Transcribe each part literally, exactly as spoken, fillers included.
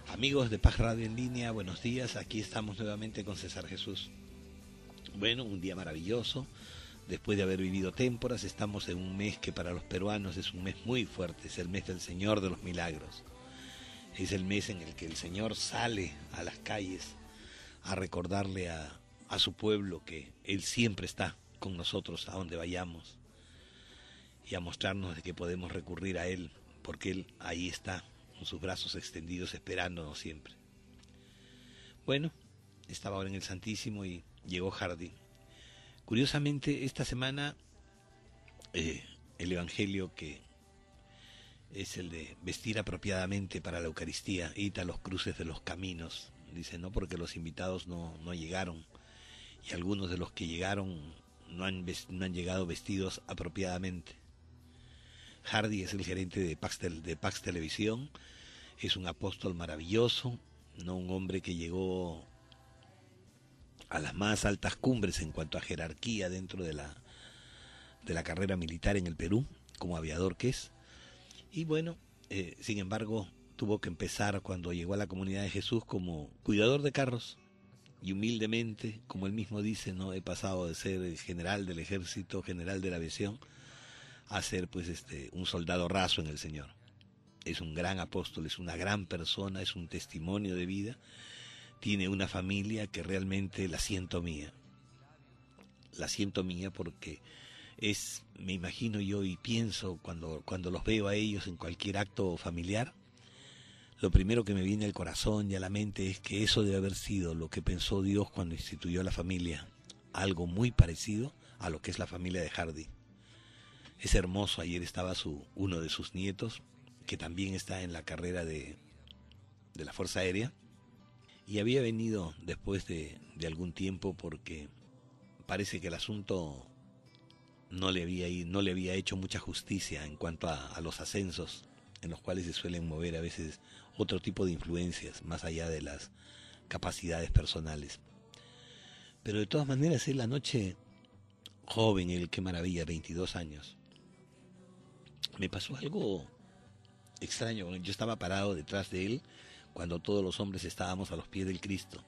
Amigos de Paz Radio en línea, buenos días. Aquí estamos nuevamente con César Jesús. Bueno, un día maravilloso. Después de haber vivido témporas, estamos en un mes que para los peruanos es un mes muy fuerte. Es el mes del Señor de los Milagros. Es el mes en el que el Señor sale a las calles a recordarle a, a su pueblo que Él siempre está con nosotros a donde vayamos y a mostrarnos de que podemos recurrir a Él, porque Él ahí está, con sus brazos extendidos, esperándonos siempre. Bueno, estaba ahora en el Santísimo y llegó Hardy. Curiosamente, esta semana eh, el Evangelio que es el de vestir apropiadamente para la Eucaristía, id a los cruces de los caminos, dice, no, porque los invitados no, no llegaron, y algunos de los que llegaron no han, no han llegado vestidos apropiadamente. Hardy es el gerente de Pax, de Pax Televisión, es un apóstol maravilloso, no un hombre que llegó a las más altas cumbres en cuanto a jerarquía dentro de la, de la carrera militar en el Perú, como aviador que es, y bueno, eh, sin embargo, tuvo que empezar cuando llegó a la Comunidad de Jesús como cuidador de carros, y humildemente, como él mismo dice, no he pasado de ser general del ejército, general de la aviación, a ser pues este un soldado raso en el Señor. Es un gran apóstol, es una gran persona, es un testimonio de vida, tiene una familia que realmente la siento mía, la siento mía porque es, me imagino yo y pienso cuando, cuando los veo a ellos en cualquier acto familiar, lo primero que me viene al corazón y a la mente es que eso debe haber sido lo que pensó Dios cuando instituyó la familia, algo muy parecido a lo que es la familia de Hardy. Es hermoso, ayer estaba su, uno de sus nietos, que también está en la carrera de, de la Fuerza Aérea, y había venido después de, de algún tiempo porque parece que el asunto no le había, no le había hecho mucha justicia en cuanto a, a los ascensos, en los cuales se suelen mover a veces otro tipo de influencias, más allá de las capacidades personales. Pero de todas maneras, él anoche, joven, él, qué maravilla, veintidós años, me pasó algo extraño. Yo estaba parado detrás de él cuando todos los hombres estábamos a los pies del Cristo.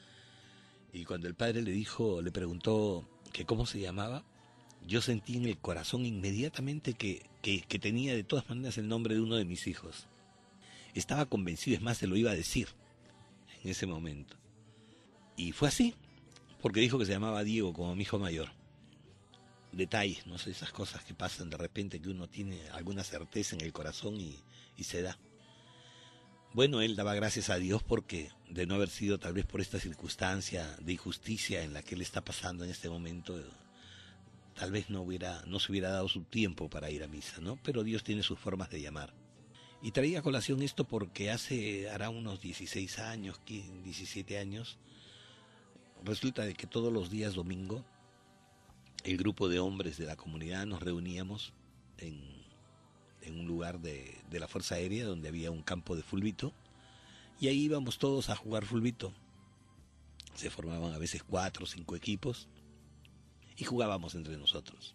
Y cuando el padre le dijo, le preguntó que cómo se llamaba, yo sentí en el corazón inmediatamente que, que, que tenía de todas maneras el nombre de uno de mis hijos. Estaba convencido, es más, se lo iba a decir en ese momento. Y fue así, porque dijo que se llamaba Diego, como mi hijo mayor. Detalles, no sé, esas cosas que pasan de repente, que uno tiene alguna certeza en el corazón y, y se da. Bueno, él daba gracias a Dios porque de no haber sido tal vez por esta circunstancia de injusticia en la que él está pasando en este momento, tal vez no hubiera, no se hubiera dado su tiempo para ir a misa, ¿no? Pero Dios tiene sus formas de llamar. Y traía a colación esto porque hace, hará unos dieciséis años, diecisiete años, resulta de que todos los días domingo, el grupo de hombres de la comunidad nos reuníamos en, en un lugar de, de la Fuerza Aérea donde había un campo de fulbito, y ahí íbamos todos a jugar fulbito. Se formaban a veces cuatro o cinco equipos y jugábamos entre nosotros.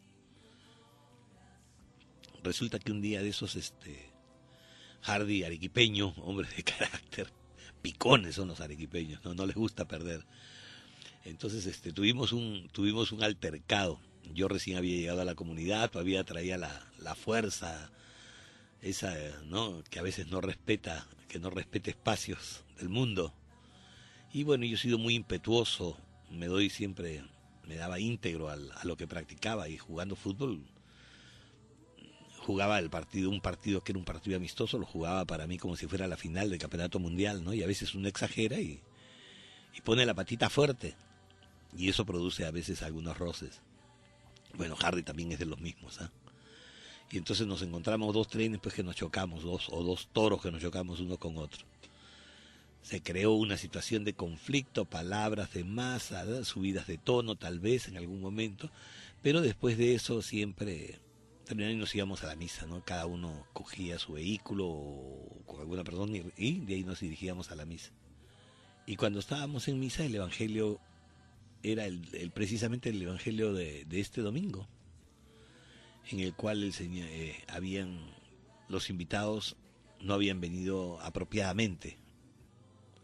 Resulta que un día de esos, este, Hardy, arequipeño, hombre de carácter, picones son los arequipeños, no, no les gusta perder. Entonces este, tuvimos un tuvimos un altercado. Yo recién había llegado a la comunidad, todavía traía la, la fuerza, esa, ¿no?, que a veces no respeta, que no respeta espacios del mundo. Y bueno, yo he sido muy impetuoso, me doy siempre, me daba íntegro al, a lo que practicaba, y jugando fútbol, jugaba el partido, un partido que era un partido amistoso, lo jugaba para mí como si fuera la final del campeonato mundial, ¿no? Y a veces uno exagera y, y pone la patita fuerte. Y eso produce a veces algunos roces. Bueno, Hardy también es de los mismos, ¿ah? ¿eh? Y entonces nos encontramos dos trenes pues que nos chocamos, dos o dos toros que nos chocamos uno con otro. Se creó una situación de conflicto, palabras de masa, ¿verdad?, subidas de tono tal vez en algún momento, pero después de eso siempre terminamos y nos íbamos a la misa, ¿no? Cada uno cogía su vehículo o con alguna persona y, y de ahí nos dirigíamos a la misa. Y cuando estábamos en misa, el Evangelio era el, el, precisamente el Evangelio de, de este domingo, en el cual el señor, eh, habían, los invitados no habían venido apropiadamente,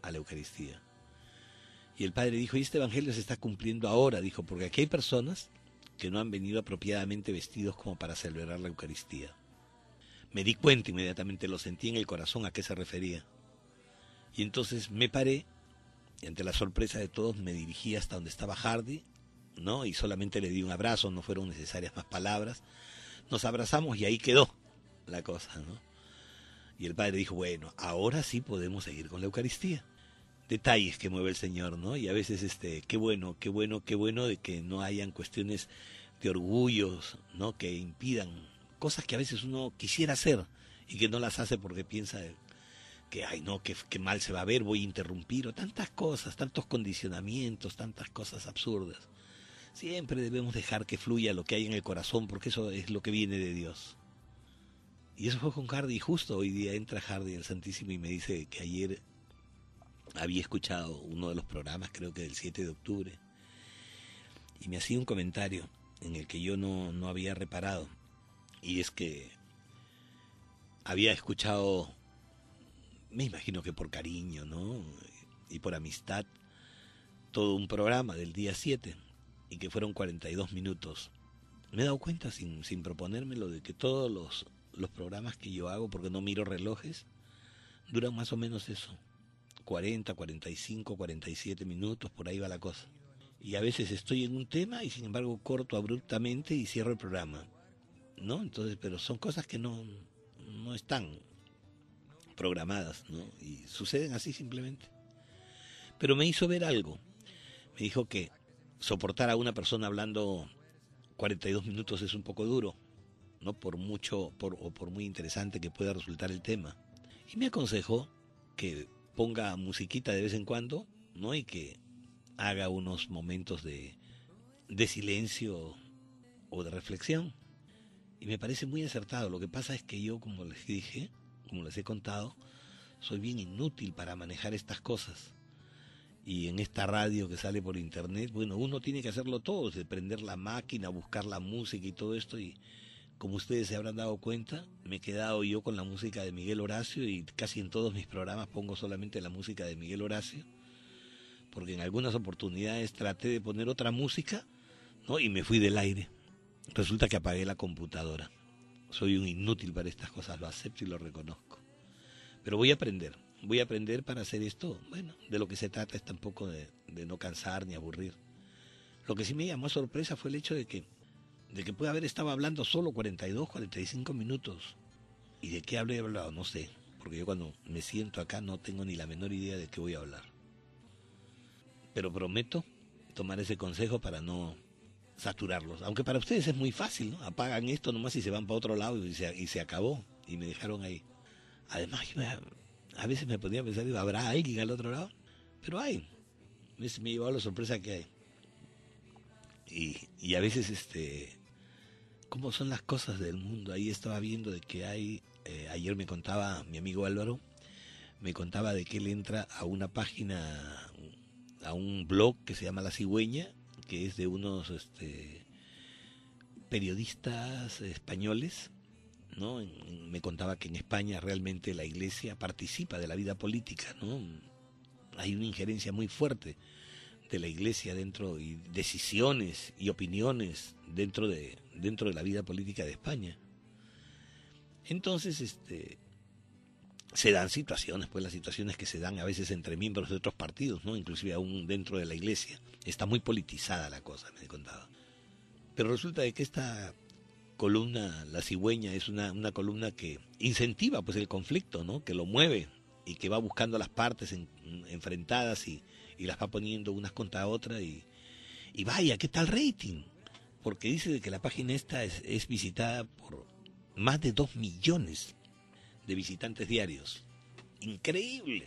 a la Eucaristía. Y el padre dijo, y este evangelio se está cumpliendo ahora, dijo, porque aquí hay personas que no han venido apropiadamente vestidos como para celebrar la Eucaristía. Me di cuenta inmediatamente, lo sentí en el corazón a qué se refería. Y entonces me paré, y ante la sorpresa de todos me dirigí hasta donde estaba Hardy, ¿no? Y solamente le di un abrazo, no fueron necesarias más palabras. Nos abrazamos y ahí quedó la cosa, ¿no? Y el padre dijo, bueno, ahora sí podemos seguir con la Eucaristía. Detalles que mueve el Señor, ¿no? Y a veces, este, qué bueno, qué bueno, qué bueno de que no hayan cuestiones de orgullos, ¿no? Que impidan cosas que a veces uno quisiera hacer y que no las hace porque piensa que, ay, no, que, que mal se va a ver, voy a interrumpir, o tantas cosas, tantos condicionamientos, tantas cosas absurdas. Siempre debemos dejar que fluya lo que hay en el corazón, porque eso es lo que viene de Dios. Y eso fue con Hardy. Justo hoy día entra Hardy el Santísimo y me dice que ayer había escuchado uno de los programas, creo que del siete de octubre, y me hacía un comentario en el que yo no, no había reparado, y es que había escuchado, me imagino que por cariño, ¿no? Y por amistad, todo un programa del día siete, y que fueron cuarenta y dos minutos. Me he dado cuenta, sin, sin proponérmelo, de que todos los, los programas que yo hago, porque no miro relojes, duran más o menos eso. cuarenta, cuarenta y cinco, cuarenta y siete minutos, por ahí va la cosa. Y a veces estoy en un tema y sin embargo corto abruptamente y cierro el programa, ¿no? Entonces, pero son cosas que no, no están programadas, ¿no? Y suceden así simplemente. Pero me hizo ver algo. Me dijo que soportar a una persona hablando cuarenta y dos minutos es un poco duro, ¿no? Por mucho por, o por muy interesante que pueda resultar el tema. Y me aconsejó que ponga musiquita de vez en cuando, ¿no? Y que haga unos momentos de, de silencio o de reflexión. Y me parece muy acertado. Lo que pasa es que yo, como les dije, como les he contado, soy bien inútil para manejar estas cosas. Y en esta radio que sale por internet, bueno, uno tiene que hacerlo todo, de prender la máquina, buscar la música y todo esto, y como ustedes se habrán dado cuenta, me he quedado yo con la música de Miguel Horacio y casi en todos mis programas pongo solamente la música de Miguel Horacio, porque en algunas oportunidades traté de poner otra música, ¿no? Y me fui del aire. Resulta que apagué la computadora. Soy un inútil para estas cosas, lo acepto y lo reconozco. Pero voy a aprender, voy a aprender para hacer esto. Bueno, de lo que se trata es tampoco de, de no cansar ni aburrir. Lo que sí me llamó a sorpresa fue el hecho de que de que puede haber estado hablando solo cuarenta y dos, cuarenta y cinco minutos. ¿Y de qué hablé hablado? No sé, porque yo cuando me siento acá no tengo ni la menor idea de qué voy a hablar. Pero prometo tomar ese consejo para no saturarlos. Aunque para ustedes es muy fácil, ¿no? Apagan esto nomás y se van para otro lado y se, y se acabó. Y me dejaron ahí. Además, yo me, a veces me ponía a pensar, digo, ¿habrá alguien al otro lado? Pero hay. Me, me llevó a la sorpresa que hay. Y, y a veces, este... ¿cómo son las cosas del mundo? Ahí estaba viendo de que hay, eh, ayer me contaba mi amigo Álvaro, me contaba de que él entra a una página, a un blog que se llama La Cigüeña, que es de unos este, periodistas españoles, ¿no? En, me contaba que en España realmente la Iglesia participa de la vida política, ¿no? Hay una injerencia muy fuerte de la Iglesia dentro, y decisiones y opiniones dentro de dentro de la vida política de España. Entonces, este se dan situaciones, pues las situaciones que se dan a veces entre miembros de otros partidos, ¿no? Inclusive aún dentro de la Iglesia. Está muy politizada la cosa, me he contado. Pero resulta de que esta columna, La Cigüeña, es una, una columna que incentiva pues el conflicto, ¿no? Que lo mueve y que va buscando las partes en, enfrentadas y, y las va poniendo unas contra otras y, y vaya, ¿qué tal rating? Porque dice que la página esta es, es visitada por más de dos millones de visitantes diarios. Increíble.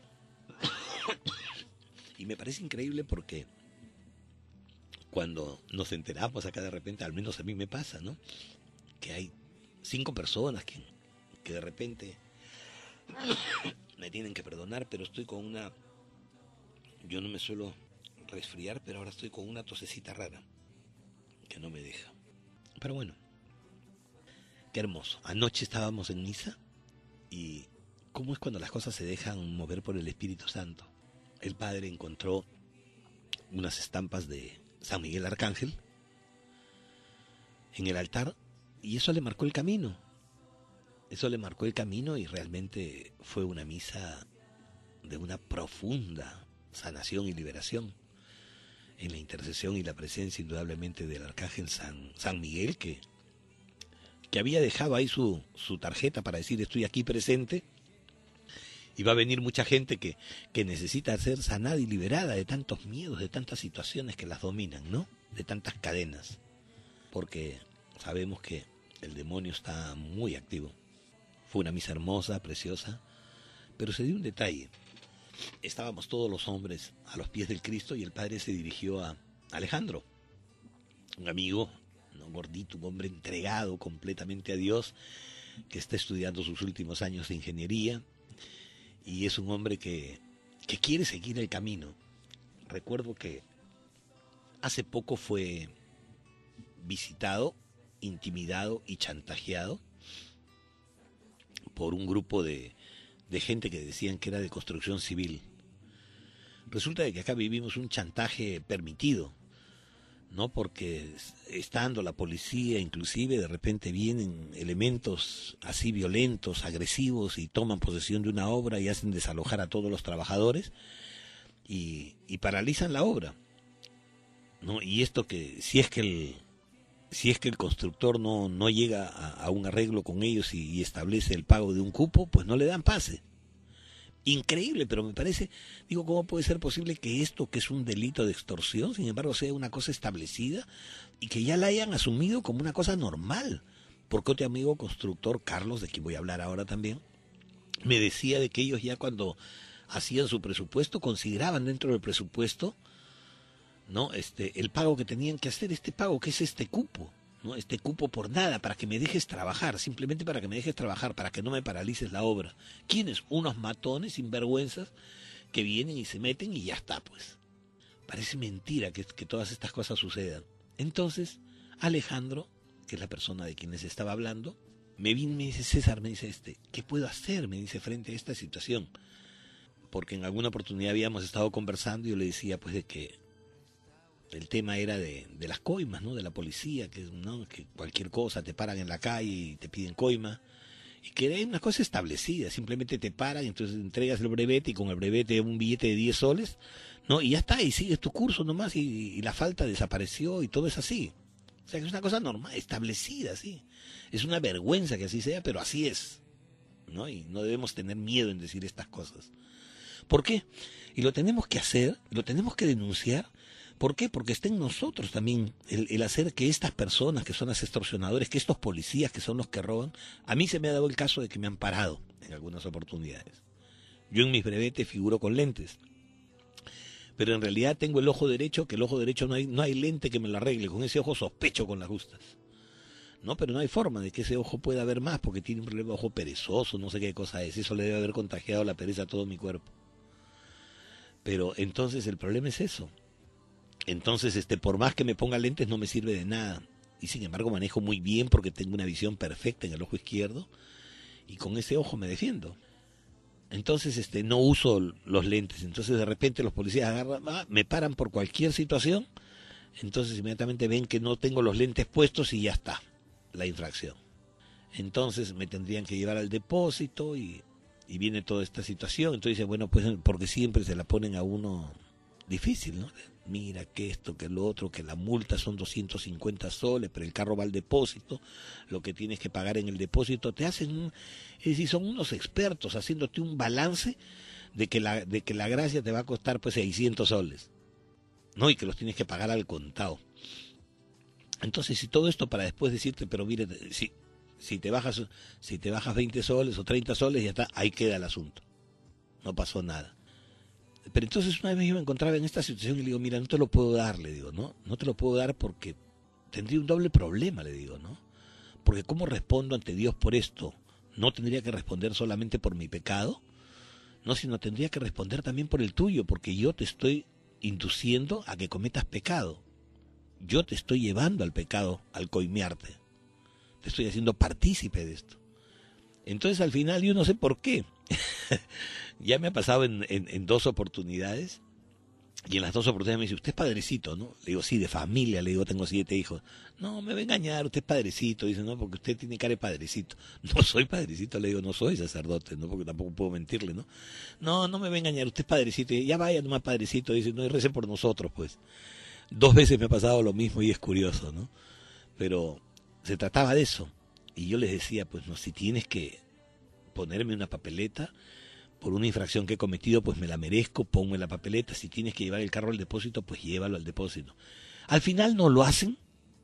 Y me parece increíble porque cuando nos enteramos acá de repente, al menos a mí me pasa, ¿no? Que hay cinco personas que, que de repente me tienen que perdonar, pero estoy con una... Yo no me suelo resfriar, pero ahora estoy con una tosecita rara que no me deja. Pero bueno, qué hermoso. Anoche estábamos en misa y cómo es cuando las cosas se dejan mover por el Espíritu Santo. El padre encontró unas estampas de San Miguel Arcángel en el altar y eso le marcó el camino. Eso le marcó el camino y realmente fue una misa de una profunda sanación y liberación en la intercesión y la presencia indudablemente del Arcángel San, San Miguel, que, que había dejado ahí su, su tarjeta para decir estoy aquí presente, y va a venir mucha gente que, que necesita ser sanada y liberada de tantos miedos, de tantas situaciones que las dominan, ¿no? De tantas cadenas, porque sabemos que el demonio está muy activo. Fue una misa hermosa, preciosa, pero se dio un detalle. Estábamos todos los hombres a los pies del Cristo y el padre se dirigió a Alejandro, un amigo, ¿no? Gordito, un hombre entregado completamente a Dios, que está estudiando sus últimos años de ingeniería y es un hombre que, que quiere seguir el camino. Recuerdo que hace poco fue visitado, intimidado y chantajeado por un grupo de, de gente que decían que era de construcción civil. Resulta de que acá vivimos un chantaje permitido, ¿no? Porque estando la policía, inclusive de repente vienen elementos así violentos, agresivos y toman posesión de una obra y hacen desalojar a todos los trabajadores y, y paralizan la obra, ¿no? Y esto que si es que el si es que el constructor no, no llega a, a un arreglo con ellos y, y establece el pago de un cupo, pues no le dan pase. Increíble, pero me parece, digo, ¿cómo puede ser posible que esto, que es un delito de extorsión, sin embargo sea una cosa establecida y que ya la hayan asumido como una cosa normal? Porque otro amigo constructor, Carlos, de quien voy a hablar ahora también, me decía de que ellos ya cuando hacían su presupuesto, consideraban dentro del presupuesto, ¿no? Este, el pago que tenían que hacer, este pago que es este cupo, ¿no? Este cupo por nada, para que me dejes trabajar, simplemente para que me dejes trabajar, para que no me paralices la obra. ¿Quiénes? Unos matones, sinvergüenzas, que vienen y se meten y ya está, pues. Parece mentira que, que todas estas cosas sucedan. Entonces, Alejandro, que es la persona de quien les estaba hablando, me vino y me dice, César, me dice este, ¿qué puedo hacer? Me dice, frente a esta situación. Porque en alguna oportunidad habíamos estado conversando y yo le decía, pues, de que el tema era de, de las coimas, ¿no? De la policía, que, ¿no? Que cualquier cosa te paran en la calle y te piden coima. Y que hay una cosa establecida, simplemente te paran, entonces entregas el brevete y con el brevete un billete de diez soles, ¿no? Y ya está, y sigues tu curso nomás y, y la falta desapareció y todo es así. O sea que es una cosa normal, establecida, sí. Es una vergüenza que así sea, pero así es, ¿no? Y no debemos tener miedo en decir estas cosas. ¿Por qué? Y lo tenemos que hacer, lo tenemos que denunciar. ¿Por qué? Porque está en nosotros también el, el hacer que estas personas que son las extorsionadores, que estos policías que son los que roban, a mí se me ha dado el caso de que me han parado en algunas oportunidades. Yo en mis brevetes figuro con lentes, pero en realidad tengo el ojo derecho, que el ojo derecho no hay, no hay lente que me lo arregle, con ese ojo sospecho con las justas. No, pero no hay forma de que ese ojo pueda ver más, porque tiene un problema de ojo perezoso, no sé qué cosa es, eso le debe haber contagiado la pereza a todo mi cuerpo. Pero entonces el problema es eso. Entonces, este, por más que me ponga lentes no me sirve de nada. Y sin embargo manejo muy bien porque tengo una visión perfecta en el ojo izquierdo y con ese ojo me defiendo. Entonces, este, no uso los lentes. Entonces, de repente los policías agarran, ah, me paran por cualquier situación. Entonces, inmediatamente ven que no tengo los lentes puestos y ya está la infracción. Entonces, me tendrían que llevar al depósito y, y viene toda esta situación. Entonces, dicen, bueno, pues porque siempre se la ponen a uno difícil, ¿no? Mira que esto, que lo otro, que la multa son doscientos cincuenta soles, pero el carro va al depósito, lo que tienes que pagar en el depósito, te hacen, un, es decir, son unos expertos haciéndote un balance de que la de que la gracia te va a costar pues seiscientos soles, ¿no? Y que los tienes que pagar al contado. Entonces, si todo esto para después decirte, pero mire, si, si te bajas si te bajas veinte soles o treinta soles, ya está, ahí queda el asunto. No pasó nada. Pero entonces una vez yo me encontraba en esta situación y le digo, mira, no te lo puedo dar, le digo, ¿no? No te lo puedo dar porque tendría un doble problema, le digo, ¿no? Porque ¿cómo respondo ante Dios por esto? No tendría que responder solamente por mi pecado, no, sino tendría que responder también por el tuyo, porque yo te estoy induciendo a que cometas pecado. Yo te estoy llevando al pecado al coimearte. Te estoy haciendo partícipe de esto. Entonces al final yo no sé por qué. Ya me ha pasado en, en, en dos oportunidades, y en las dos oportunidades me dice, usted es padrecito, ¿no? Le digo, sí, de familia, le digo, tengo siete hijos. No, me va a engañar, usted es padrecito. Dice, no, porque usted tiene cara de padrecito. No soy padrecito, le digo, no soy sacerdote, ¿no? Porque tampoco puedo mentirle, ¿no? No, no me va a engañar, usted es padrecito. Y ya vaya nomás padrecito, dice, no, y rece por nosotros, pues. Dos veces me ha pasado lo mismo y es curioso, ¿no? Pero se trataba de eso. Y yo les decía, pues no, si tienes que ponerme una papeleta por una infracción que he cometido, pues me la merezco, ponme la papeleta. Si tienes que llevar el carro al depósito, pues llévalo al depósito. Al final no lo hacen,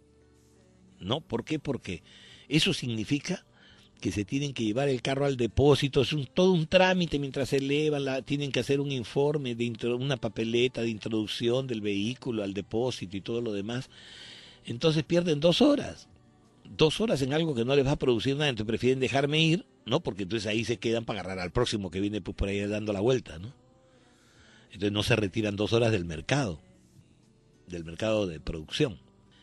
¿no? ¿Por qué? Porque eso significa que se tienen que llevar el carro al depósito, es un, todo un trámite mientras se eleva, la, tienen que hacer un informe, de intro, una papeleta de introducción del vehículo al depósito y todo lo demás. Entonces pierden dos horas. Dos horas en algo que no les va a producir nada, entonces prefieren dejarme ir, ¿no? Porque entonces ahí se quedan para agarrar al próximo que viene pues por ahí dando la vuelta, ¿no? Entonces no se retiran dos horas del mercado, del mercado de producción.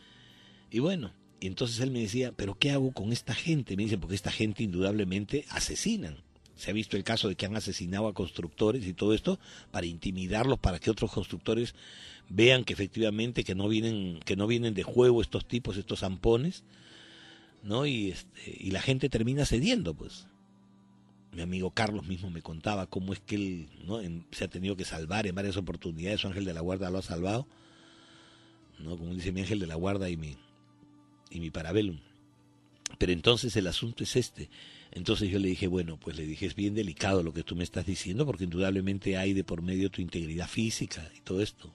Y bueno, y entonces él me decía, ¿pero qué hago con esta gente? Me dice, porque esta gente indudablemente asesinan. Se ha visto el caso de que han asesinado a constructores y todo esto para intimidarlos, para que otros constructores vean que efectivamente que no vienen, que no vienen de juego estos tipos, estos zampones, ¿no? Y este, y la gente termina cediendo, pues. Mi amigo Carlos mismo me contaba cómo es que él, ¿no?, en, se ha tenido que salvar en varias oportunidades, su ángel de la guarda lo ha salvado, ¿no? Como dice, mi ángel de la guarda y mi y mi parabellum. Pero entonces el asunto es este. Entonces yo le dije, bueno, pues le dije, es bien delicado lo que tú me estás diciendo, porque indudablemente hay de por medio tu integridad física y todo esto.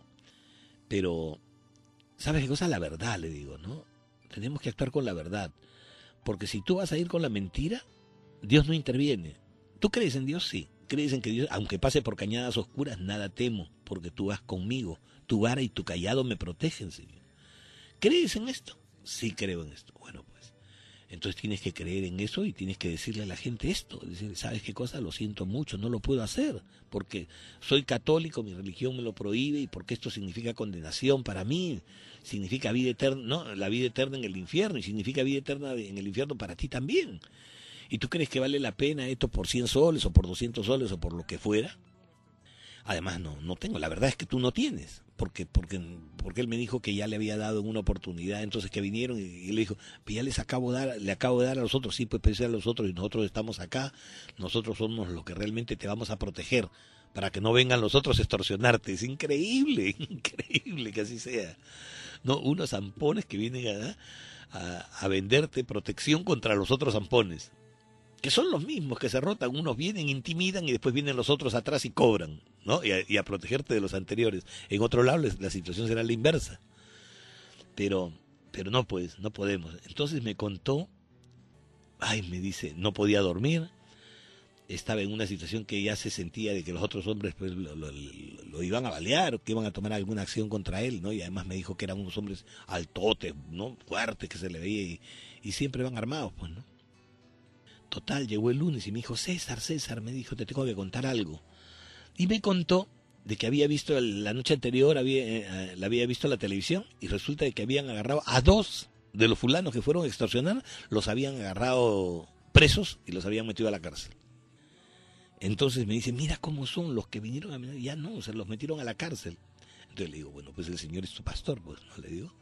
Pero, ¿sabes qué cosa? La verdad, le digo, ¿no? Tenemos que actuar con la verdad. Porque si tú vas a ir con la mentira, Dios no interviene. ¿Tú crees en Dios? Sí. ¿Crees en que Dios, aunque pase por cañadas oscuras, nada temo, porque tú vas conmigo? Tu vara y tu cayado me protegen, Señor. ¿Crees en esto? Sí creo en esto. Bueno, pues, entonces tienes que creer en eso y tienes que decirle a la gente esto. Decir, ¿sabes qué cosa? Lo siento mucho, no lo puedo hacer, porque soy católico, mi religión me lo prohíbe y porque esto significa condenación para mí. Significa vida eterna, no, la vida eterna en el infierno, y significa vida eterna en el infierno para ti también. ¿Y tú crees que vale la pena esto por cien soles o por doscientos soles o por lo que fuera? Además, no, no tengo. La verdad es que tú no tienes. Porque, porque, porque él me dijo que ya le había dado en una oportunidad, entonces que vinieron y, y le dijo, pues ya les acabo de dar, le acabo de dar a los otros, sí, pues pensé a los otros y nosotros estamos acá, nosotros somos los que realmente te vamos a proteger, para que no vengan los otros a extorsionarte. Es increíble, increíble que así sea. No, unos zampones que vienen a, a, a venderte protección contra los otros zampones, que son los mismos que se rotan. Unos vienen, intimidan y después vienen los otros atrás y cobran, ¿no? Y a, y a protegerte de los anteriores. En otro lado la situación será la inversa. Pero, pero no, pues, no podemos. Entonces me contó, ay, me dice, no podía dormir, estaba en una situación que ya se sentía de que los otros hombres pues lo, lo, lo iban a balear, que iban a tomar alguna acción contra él, ¿no? Y además me dijo que eran unos hombres altotes, ¿no? Fuertes, que se le veía y, y siempre van armados, pues, ¿no? Total, llegó el lunes y me dijo, César, César, me dijo, te tengo que contar algo. Y me contó de que había visto la noche anterior, había, eh, la había visto en la televisión, y resulta de que habían agarrado a dos de los fulanos que fueron a extorsionar, los habían agarrado presos y los habían metido a la cárcel. Entonces me dice, mira cómo son los que vinieron a mí, ya no, se los metieron a la cárcel. Entonces le digo, bueno, pues el Señor es tu pastor, pues, ¿no? Le digo.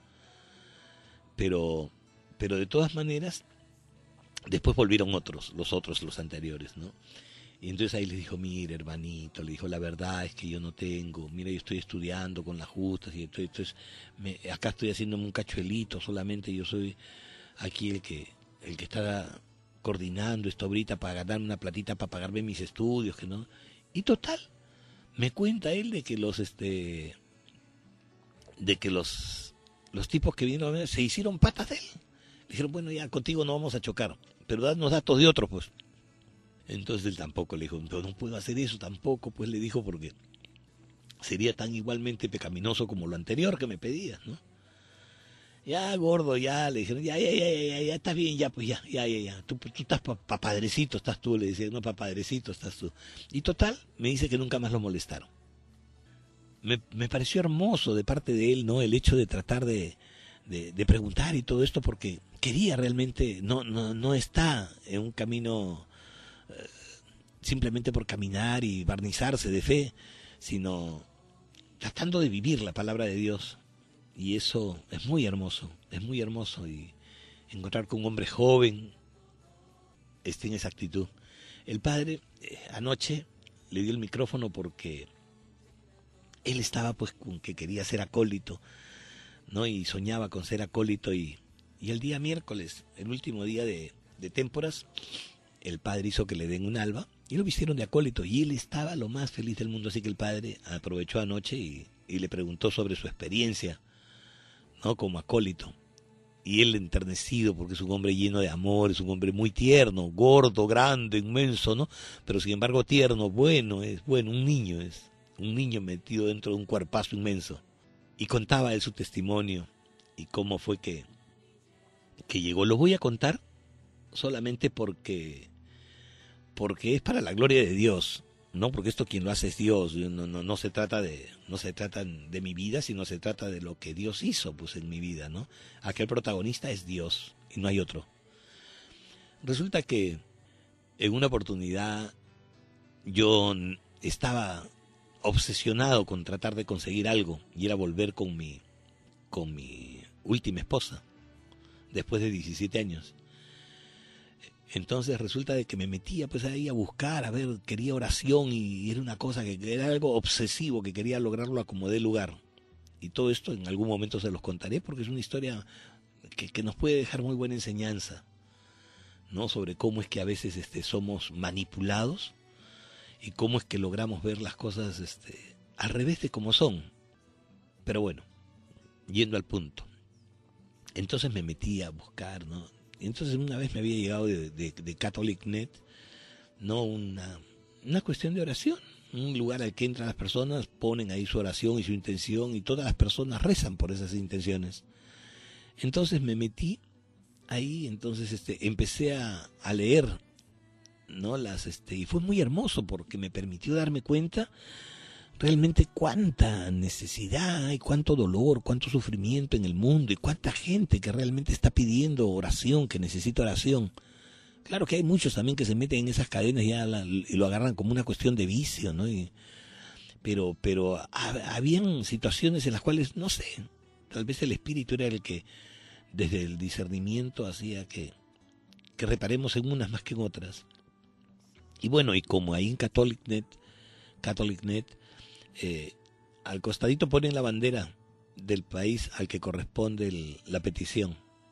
Pero, pero de todas maneras, después volvieron otros, los otros, los anteriores, ¿no? Y entonces ahí le dijo, mire, hermanito, le dijo, la verdad es que yo no tengo, mira, yo estoy estudiando con las justas y estoy, entonces me, acá estoy haciéndome un cachuelito, solamente yo soy aquí el que, el que está coordinando esto ahorita para ganarme una platita para pagarme mis estudios, que no. Y total, me cuenta él de que los, este, de que los, los tipos que vinieron a ver se hicieron patas de él. Le dijeron, bueno, ya contigo no vamos a chocar, pero danos datos de otros, pues. Entonces él tampoco le dijo, no, no puedo hacer eso tampoco, pues le dijo, porque sería tan igualmente pecaminoso como lo anterior que me pedías, ¿no? Ya, gordo, ya, le dijeron, ya, ya, ya, ya, ya, estás bien, ya, pues ya, ya, ya, ya, tú, tú estás pa, pa padrecito, estás tú, le decía, no, pa padrecito, estás tú. Y total, me dice que nunca más lo molestaron. Me, me pareció hermoso de parte de él, ¿no? El hecho de tratar de, de, de preguntar y todo esto, porque quería realmente, no, no, no está en un camino... Eh, simplemente por caminar y barnizarse de fe, sino tratando de vivir la palabra de Dios. Y eso es muy hermoso, es muy hermoso. Y encontrar que un hombre joven esté en esa actitud. El padre eh, anoche le dio el micrófono porque él estaba pues con que quería ser acólito, ¿no? Y soñaba con ser acólito. Y, y el día miércoles, el último día de, de témporas, el padre hizo que le den un alba y lo vistieron de acólito. Y él estaba lo más feliz del mundo. Así que el padre aprovechó anoche y, y le preguntó sobre su experiencia, ¿no? Como acólito. Y él enternecido porque es un hombre lleno de amor, es un hombre muy tierno, gordo, grande, inmenso, ¿no? Pero sin embargo tierno, bueno, es bueno, un niño, es un niño metido dentro de un cuerpazo inmenso. Y contaba él su testimonio y cómo fue que, que llegó. Lo voy a contar solamente porque, porque es para la gloria de Dios, ¿no? Porque esto quien lo hace es Dios. No, no, no se trata de, no se trata de mi vida, sino se trata de lo que Dios hizo pues en mi vida, ¿no? Aquel protagonista es Dios y no hay otro. Resulta que en una oportunidad yo estaba obsesionado con tratar de conseguir algo y era volver con mi con mi última esposa después de diecisiete años. Entonces resulta de que me metía pues ahí a buscar, a ver, quería oración y era una cosa que era algo obsesivo, que quería lograrlo a como dé lugar. Y todo esto en algún momento se los contaré porque es una historia que, que nos puede dejar muy buena enseñanza, ¿no? Sobre cómo es que a veces este, somos manipulados y cómo es que logramos ver las cosas este, al revés de como son. Pero bueno, yendo al punto. Entonces me metí a buscar, ¿no? Entonces una vez me había llegado de, de, de Catholic punto net, ¿no? Una, una cuestión de oración, un lugar al que entran las personas, ponen ahí su oración y su intención y todas las personas rezan por esas intenciones. Entonces me metí ahí, entonces este, empecé a, a leer, ¿no? Las, este, y fue muy hermoso porque me permitió darme cuenta realmente cuánta necesidad hay, cuánto dolor, cuánto sufrimiento en el mundo y cuánta gente que realmente está pidiendo oración, que necesita oración. Claro que hay muchos también que se meten en esas cadenas ya la, y lo agarran como una cuestión de vicio, ¿no? Y, pero pero ha, habían situaciones en las cuales, no sé, tal vez el espíritu era el que desde el discernimiento hacía que, que reparemos en unas más que en otras. Y bueno, y como ahí en Catholic punto net, Catholic punto net, Eh, al costadito ponen la bandera del país al que corresponde el, la petición.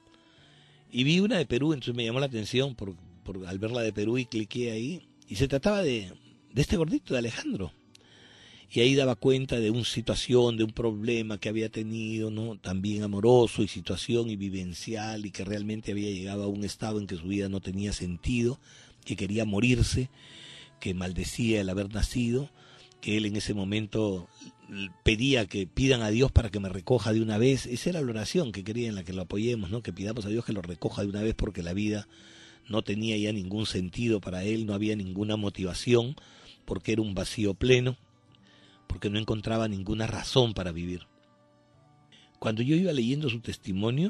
Y vi una de Perú, entonces me llamó la atención por, por, al verla de Perú y cliqué ahí. Y se trataba de, de este gordito, de Alejandro. Y ahí daba cuenta de una situación, de un problema que había tenido, ¿no? También amoroso y situación y vivencial, y que realmente había llegado a un estado en que su vida no tenía sentido, que quería morirse, que maldecía el haber nacido, que él en ese momento pedía que pidan a Dios para que me recoja de una vez. Esa era la oración que quería, en la que lo apoyemos, ¿no? Que pidamos a Dios que lo recoja de una vez porque la vida no tenía ya ningún sentido para él, no había ninguna motivación, porque era un vacío pleno, porque no encontraba ninguna razón para vivir. Cuando yo iba leyendo su testimonio,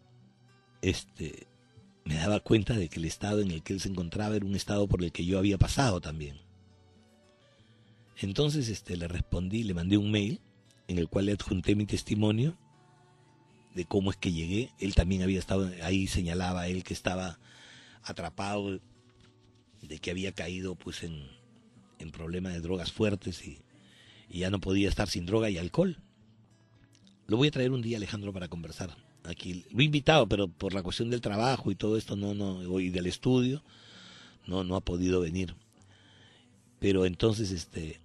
este, me daba cuenta de que el estado en el que él se encontraba era un estado por el que yo había pasado también. Entonces este, le respondí, le mandé un mail en el cual le adjunté mi testimonio de cómo es que llegué. Él también había estado ahí, señalaba él que estaba atrapado, de que había caído pues en, en problemas de drogas fuertes y, y ya no podía estar sin droga y alcohol. Lo voy a traer un día, Alejandro, para conversar. Aquí lo he invitado, pero por la cuestión del trabajo y todo esto no, no, y del estudio, no, no ha podido venir. Pero entonces este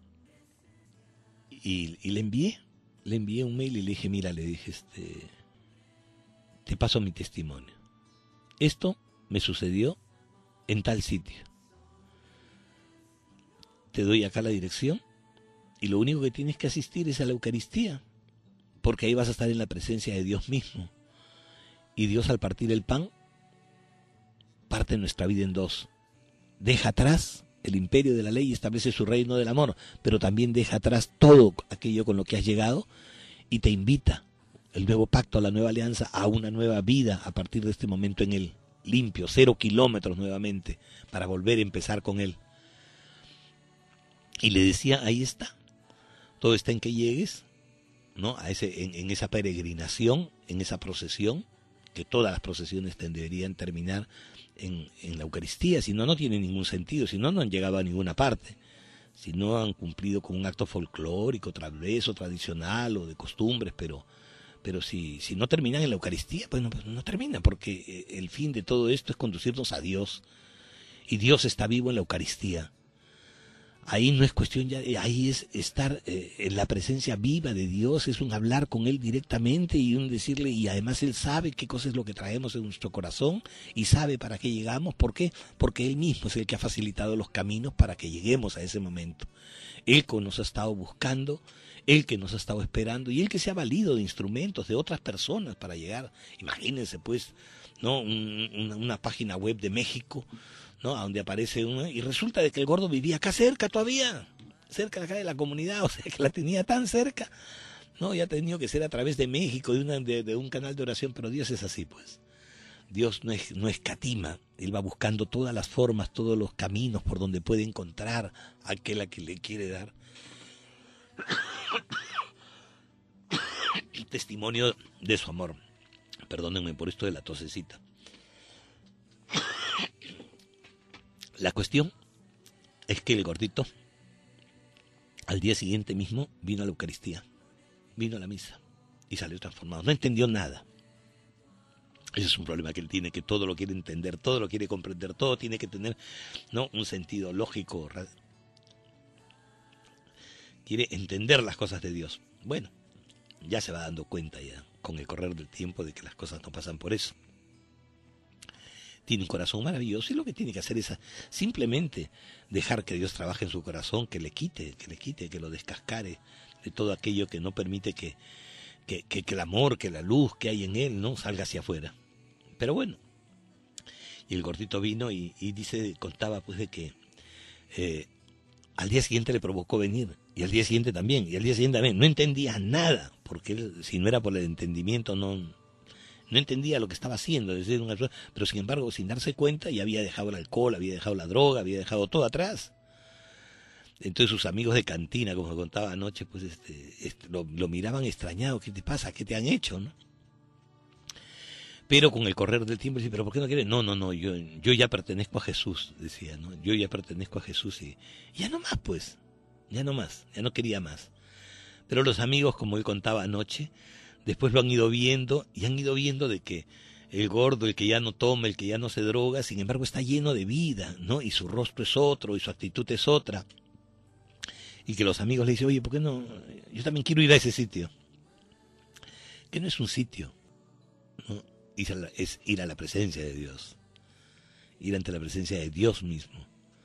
y, y le envié, le envié un mail y le dije, mira, le dije, este, te paso mi testimonio. Esto me sucedió en tal sitio. Te doy acá la dirección y lo único que tienes que asistir es a la Eucaristía, porque ahí vas a estar en la presencia de Dios mismo. Y Dios, al partir el pan, parte nuestra vida en dos. Deja atrás el imperio de la ley y establece su reino del amor, pero también deja atrás todo aquello con lo que has llegado y te invita, el nuevo pacto, la nueva alianza, a una nueva vida a partir de este momento en él, limpio, cero kilómetros nuevamente, para volver a empezar con él. Y le decía, ahí está, todo está en que llegues, ¿no? A ese, en, en esa peregrinación, en esa procesión, que todas las procesiones deberían terminar en, en la Eucaristía, si no, no tiene ningún sentido, si no, no han llegado a ninguna parte, si no han cumplido con un acto folclórico, tal vez, o tradicional, o de costumbres, pero, pero si, si no terminan en la Eucaristía, pues no, pues no terminan, porque el fin de todo esto es conducirnos a Dios, y Dios está vivo en la Eucaristía. Ahí no es cuestión ya, ahí es estar eh, en la presencia viva de Dios, es un hablar con Él directamente y un decirle, y además Él sabe qué cosa es lo que traemos en nuestro corazón y sabe para qué llegamos. ¿Por qué? Porque Él mismo es el que ha facilitado los caminos para que lleguemos a ese momento. Él que nos ha estado buscando, Él que nos ha estado esperando y Él que se ha valido de instrumentos de otras personas para llegar. Imagínense pues, ¿no? Un, una, una página web de México, ¿no? A donde aparece una, y resulta de que el gordo vivía acá cerca todavía, cerca de acá de la comunidad, o sea que la tenía tan cerca, no, ya ha tenido que ser a través de México, de, una, de, de un canal de oración, pero Dios es así pues, Dios no, es, no escatima, Él va buscando todas las formas, todos los caminos por donde puede encontrar a aquel a que le quiere dar testimonio de su amor. Perdónenme por esto de la tosecita. La cuestión es que el gordito al día siguiente mismo vino a la Eucaristía, vino a la misa y salió transformado. No entendió nada. Ese es un problema que él tiene, que todo lo quiere entender, todo lo quiere comprender, todo tiene que tener, ¿no?, un sentido lógico. Quiere entender las cosas de Dios. Bueno, ya se va dando cuenta ya con el correr del tiempo de que las cosas no pasan por eso. Tiene un corazón maravilloso y lo que tiene que hacer es simplemente dejar que Dios trabaje en su corazón, que le quite, que le quite, que lo descascare de todo aquello que no permite que, que, que, que el amor, que la luz que hay en él, ¿no?, salga hacia afuera. Pero bueno, y el gordito vino y, y dice, contaba pues de que eh, al día siguiente le provocó venir, y al día siguiente también, y al día siguiente también. No entendía nada, porque él, si no era por el entendimiento, no... No entendía lo que estaba haciendo, pero sin embargo, sin darse cuenta, ya había dejado el alcohol, había dejado la droga, había dejado todo atrás. Entonces sus amigos de cantina, como me contaba anoche, pues este, este, lo, lo miraban extrañado. ¿Qué te pasa? ¿Qué te han hecho? ¿No? Pero con el correr del tiempo, decía, ¿pero por qué no quieres? No, no, no, yo, yo ya pertenezco a Jesús, decía, ¿no? Yo ya pertenezco a Jesús y ya no más, pues, ya no más, ya no quería más. Pero los amigos, como él contaba anoche, después lo han ido viendo y han ido viendo de que el gordo, el que ya no toma, el que ya no se droga, sin embargo está lleno de vida, ¿no? Y su rostro es otro y su actitud es otra. Y que los amigos le dicen, oye, ¿por qué no? Yo también quiero ir a ese sitio. Que no es un sitio, ¿no? Es ir a la presencia de Dios. Ir ante la presencia de Dios mismo.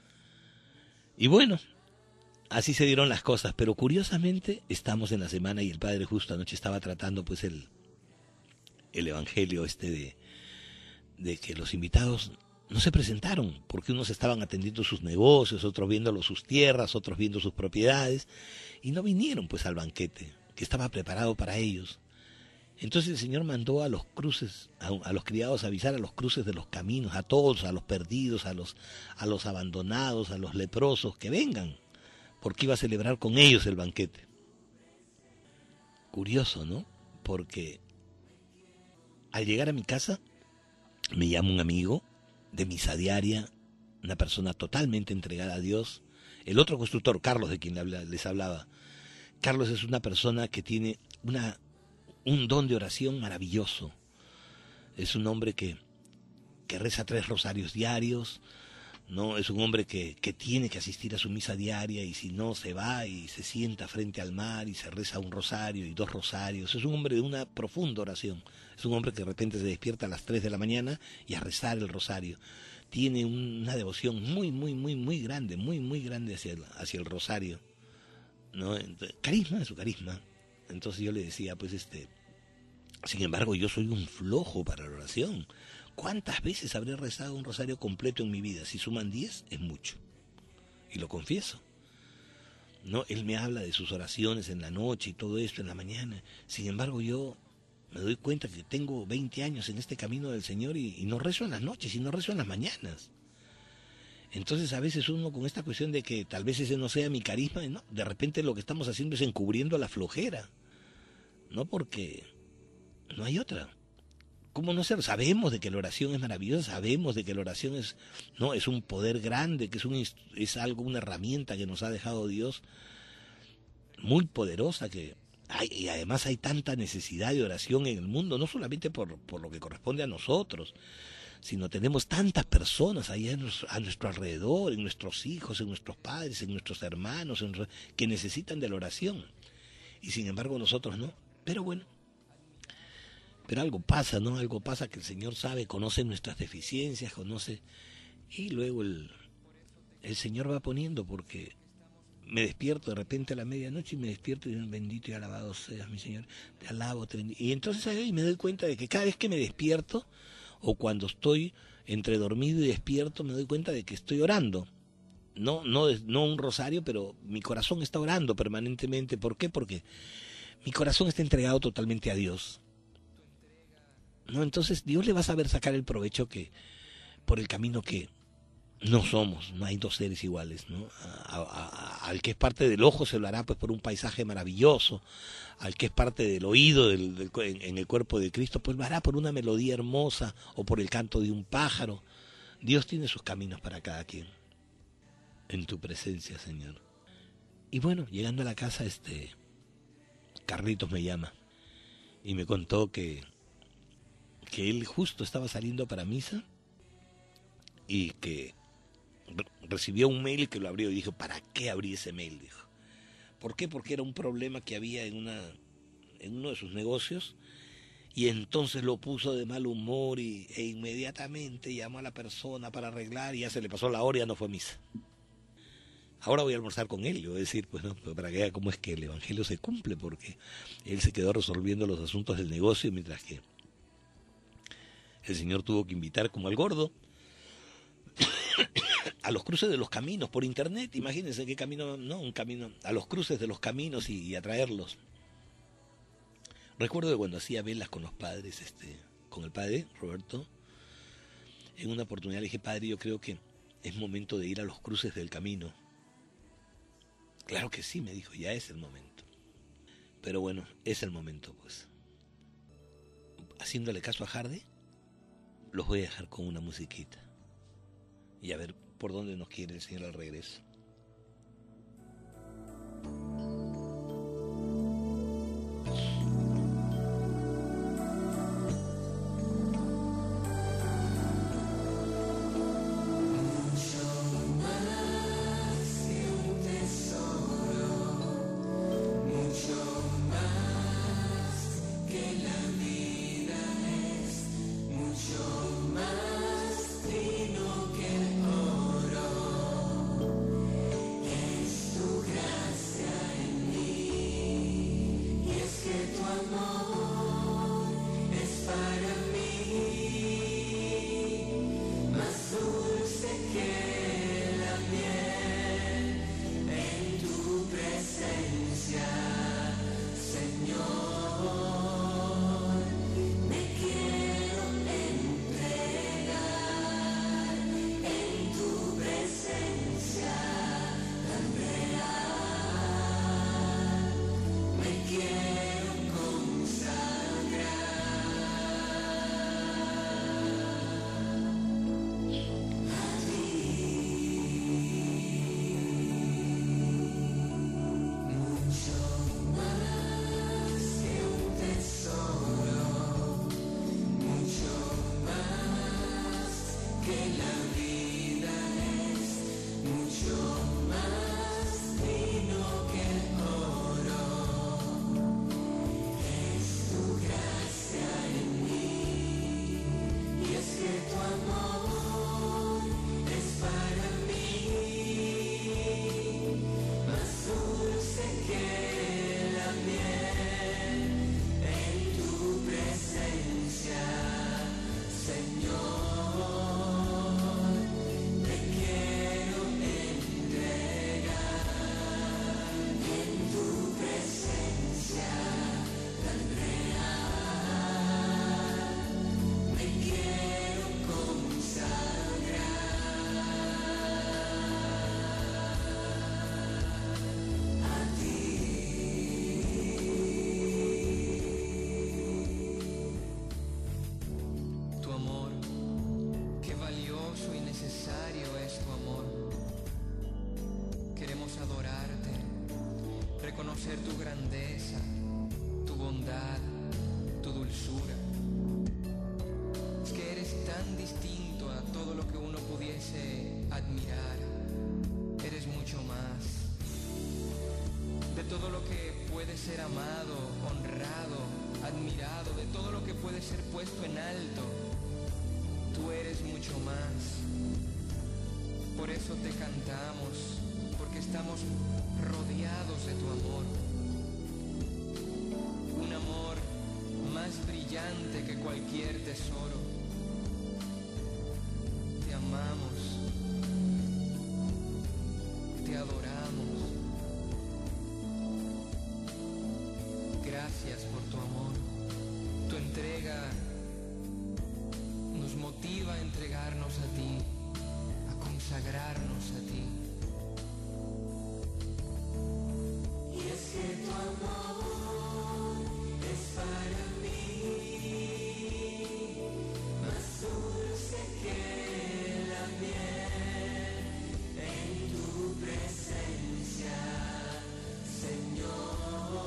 Y bueno, así se dieron las cosas, pero curiosamente estamos en la semana y el Padre justo anoche estaba tratando pues el, el evangelio este de, de que los invitados no se presentaron, porque unos estaban atendiendo sus negocios, otros viendo sus tierras, otros viendo sus propiedades, y no vinieron pues al banquete que estaba preparado para ellos. Entonces el Señor mandó a los cruces, a, a los criados a avisar a los cruces de los caminos, a todos, a los perdidos, a los, a los abandonados, a los leprosos, que vengan, porque iba a celebrar con ellos el banquete. Curioso, ¿no? Porque al llegar a mi casa, me llama un amigo de misa diaria, una persona totalmente entregada a Dios. El otro constructor, Carlos, de quien les hablaba. Carlos es una persona que tiene una, un don de oración maravilloso. Es un hombre que, que reza tres rosarios diarios, ¿no? Es un hombre que, que tiene que asistir a su misa diaria y si no se va y se sienta frente al mar y se reza un rosario y dos rosarios. Es un hombre de una profunda oración. Es un hombre que de repente se despierta a las tres de la mañana y a rezar el rosario. Tiene una devoción muy, muy, muy, muy grande, muy, muy grande hacia el, hacia el rosario, ¿no? Entonces, carisma, es su carisma. Entonces yo le decía, pues este, sin embargo yo soy un flojo para la oración. ¿Cuántas veces habré rezado un rosario completo en mi vida? Si suman diez, es mucho. Y lo confieso. No, él me habla de sus oraciones en la noche y todo esto en la mañana. Sin embargo, yo me doy cuenta que tengo veinte años en este camino del Señor y, y no rezo en las noches y no rezo en las mañanas. Entonces a veces uno con esta cuestión de que tal vez ese no sea mi carisma, no, de repente lo que estamos haciendo es encubriendo la flojera, no, porque no hay otra. ¿Cómo no ser? Sabemos de que la oración es maravillosa, sabemos de que la oración es, no, es un poder grande, que es un es algo, una herramienta que nos ha dejado Dios muy poderosa, que hay, y además hay tanta necesidad de oración en el mundo, no solamente por, por lo que corresponde a nosotros, sino tenemos tantas personas ahí a nuestro, a nuestro alrededor, en nuestros hijos, en nuestros padres, en nuestros hermanos, en, que necesitan de la oración. Y sin embargo nosotros no. Pero bueno, pero algo pasa, ¿no? Algo pasa que el Señor sabe, conoce nuestras deficiencias, conoce, y luego el, el Señor va poniendo, porque me despierto de repente a la medianoche y me despierto y digo, bendito y alabado seas mi Señor, te alabo, te bendigo. Y entonces ahí me doy cuenta de que cada vez que me despierto, o cuando estoy entre dormido y despierto, me doy cuenta de que estoy orando. No, no, no un rosario, pero mi corazón está orando permanentemente. ¿Por qué? Porque mi corazón está entregado totalmente a Dios. No, entonces Dios le va a saber sacar el provecho que por el camino que no somos, no hay dos seres iguales, ¿no? A, a, a, al que es parte del ojo se lo hará pues por un paisaje maravilloso, al que es parte del oído del, del, en, en el cuerpo de Cristo, pues lo hará por una melodía hermosa o por el canto de un pájaro. Dios tiene sus caminos para cada quien. En tu presencia, Señor. Y bueno, llegando a la casa, este Carlitos me llama y me contó que que él justo estaba saliendo para misa y que re- recibió un mail que lo abrió y dijo, ¿para qué abrí ese mail? Dijo. ¿Por qué? Porque era un problema que había en una en uno de sus negocios y entonces lo puso de mal humor y, e inmediatamente llamó a la persona para arreglar y ya se le pasó la hora y ya no fue a misa. Ahora voy a almorzar con él, yo voy a decir, pues no, para que vea cómo es que el evangelio se cumple, porque él se quedó resolviendo los asuntos del negocio mientras que el Señor tuvo que invitar como al gordo a los cruces de los caminos por internet. Imagínense qué camino, no, un camino, a los cruces de los caminos y, y a traerlos. Recuerdo que cuando hacía velas con los padres, este, con el padre Roberto, en una oportunidad le dije, padre, yo creo que es momento de ir a los cruces del camino. Claro que sí, me dijo, ya es el momento. Pero bueno, es el momento, pues. Haciéndole caso a Hardy, los voy a dejar con una musiquita y a ver por dónde nos quiere el Señor al regreso. Mucho más fino que oro. reconocer tu grandeza, tu bondad, tu dulzura. Es que eres tan distinto a todo lo que uno pudiese admirar. Eres mucho más. De todo lo que puede ser amado, honrado, admirado, de todo lo que puede ser puesto en alto, tú eres mucho más. Por eso te cantamos, porque estamos rodeados de tu amor. Un amor más brillante que cualquier tesoro. Te amamos, te adoramos. Gracias por tu amor. Tu entrega nos motiva a entregarnos a ti, a consagrarnos a ti. Y es que tu amor es para mí más dulce que la miel en tu presencia, Señor.